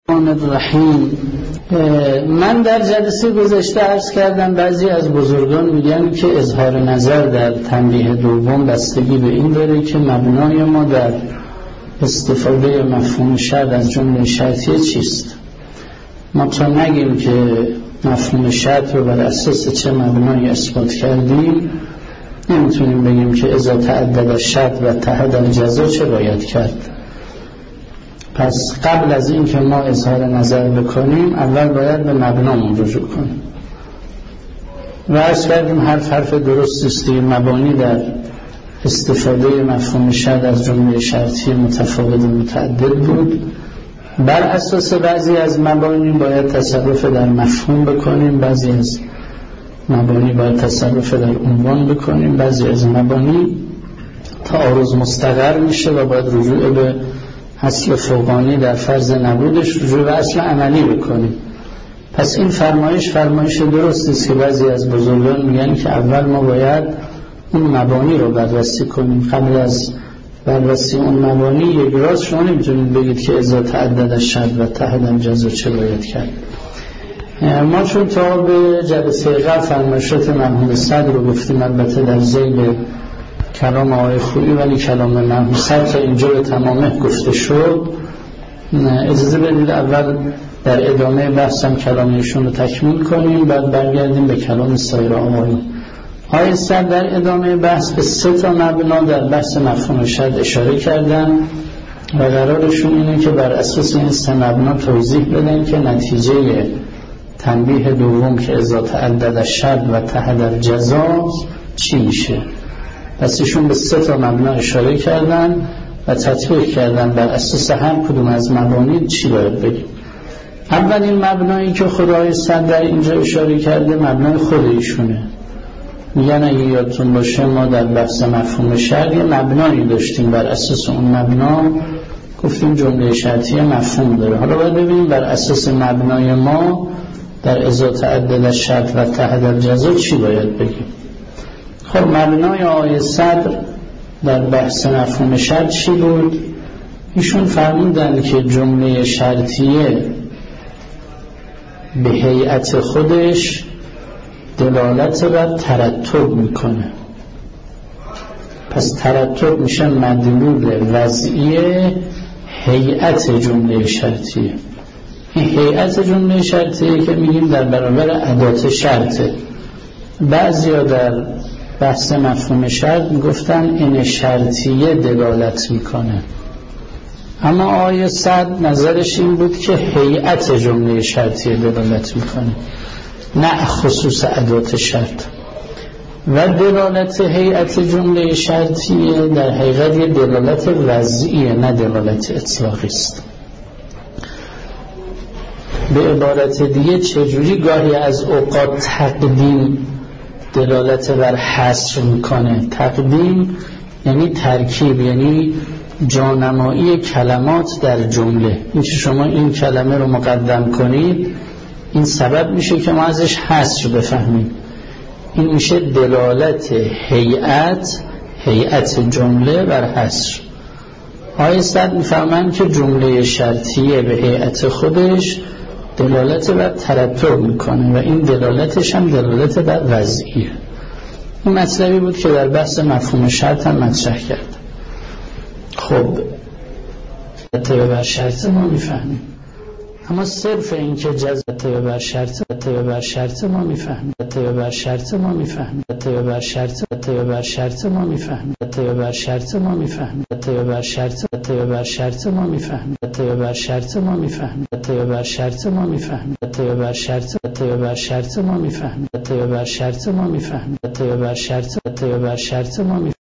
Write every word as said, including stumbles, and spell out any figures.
الرحیم. من در جلسه گذشته عرض کردم بعضی از بزرگان میگن که اظهار نظر در تنبیه دوم بستگی به این داره که مبنای ما در استفاده مفهوم شرط از جمله شرطیه چیست. ما تا نگیم که مفهوم شرط رو بر اساس چه مبنایی اثبات کردیم نمیتونیم بگیم که اذا تعدد الشرط و اتحد الجزا چه باید کرد. پس قبل از این که ما اظهار نظر بکنیم اول باید به مبنامون رجوع کنیم و عرض کردیم حرف حرف درست است. مبانی در استفاده مفهوم شرط از جمله شرطی متفاوت و متعدد بود. بر اساس بعضی از مبانی باید تصرف در مفهوم بکنیم، بعضی از مبانی باید تصرف در عنوان بکنیم، بعضی از مبانی تعارض مستقر میشه و باید رجوع به اصل فوقانی در فرض نبودش رجوع به اصل عملی بکنیم. پس این فرمایش فرمایش درست است که بعضی از بزرگان میگن که اول ما باید اون مبانی رو بررسی کنیم. قبل از بررسی اون مبانی یک راست شما نمیتونید بگید که اذا تعدد الشرط و اتحد الجزا چه باید کرد. ما چون تا به جلسه قبل فرمایشات مرحوم صدر رو گفتیم، البته در ذیل کلام آقای خویی، ولی کلام مرحوم صدر تا اینجا به تمامه گفته شد. اجازه بدید اول در ادامه بحثم کلامشون رو تکمیل کنیم، بعد برگردیم به کلام سایر آقایون. آقای صدر در ادامه بحث به سه تا مبنا در بحث مفهوم شرط اشاره کردن و قرارشون اینه که بر اساس این سه مبنا توضیح بدن که نتیجه تنبیه دوم که اذا تعدد الشرط و اتحد الجزا چی میشه. پس ایشون به سه تا مبنا اشاره کردن و تطبیق کردن بر اساس هر کدوم از مبانی چی باید بگیم. اولین مبنایی که خدای صدر در اینجا اشاره کرده مبنای خود ایشونه. میگن اگه یادتون باشه ما در بحث مفهوم شرط یه مبنایی داشتیم، بر اساس اون مبنا گفتیم جمله شرطی مفهوم داره. حالا باید ببینیم بر اساس مبنای ما در اذا تعدد الشرط و اتحد الجزا چی باید بگیم. خب مبنای آیه صدر در بحث مفهوم شرط چی بود؟ ایشون فرمودن که جمله شرطیه به هیئت خودش دلالت بر ترتب میکنه. پس ترتب میشه مدلول وضعی هیئت جمله شرطیه. این هیئت جمله شرطیه که میگیم در برابر ادات شرطه. بعضیا در بحث مفهوم شرط میگفتن این شرطیه دلالت میکنه، اما آیه صد نظرش این بود که هیئت جمله شرطیه دلالت میکنه، نه خصوص ادات شرط. و دلالت هیئت جمله شرطیه در حقیقت یه دلالت وضعیه، نه دلالت اطلاقی است. به عبارت دیگه چجوری گاهی از اوقات تقدیم دلالت بر حصر میکنه؟ تقدیم یعنی ترکیب، یعنی جانمایی کلمات در جمله. این که شما این کلمه رو مقدم کنید این سبب میشه که ما ازش حصر بفهمیم. این میشه دلالت هیئت هیئت جمله بر حصر. آیه صد میفهمن که جمله شرطیه به هیئت خودش دلالت بر ترتب میکنه و این دلالتش هم دلالت بر وضعیه. این مطلبی بود که در بحث مفهوم شرط هم مطرح کرد. خب تبع بر شرط ما میفهمیم، اما صرف این که جزء بر شرط تبع بر شرط ما میفهمیم، تبع بر شرط ما میفهمیم، تبع بر شرط تبع بر شرط ما میفهمیم، تبع بر شرط ما میفهمیم، تبع بر شرط تبع بر شرط ما میفهمیم، تبع بر شرط ما میفهمیم، تبع بر شرط ما میفهمیم، تبع بر شرط تبع بر شرط ما میفهمیم، تبع بر شرط ما میفهمیم، تبع بر شرط تبع بر شرط ما میفهمیم.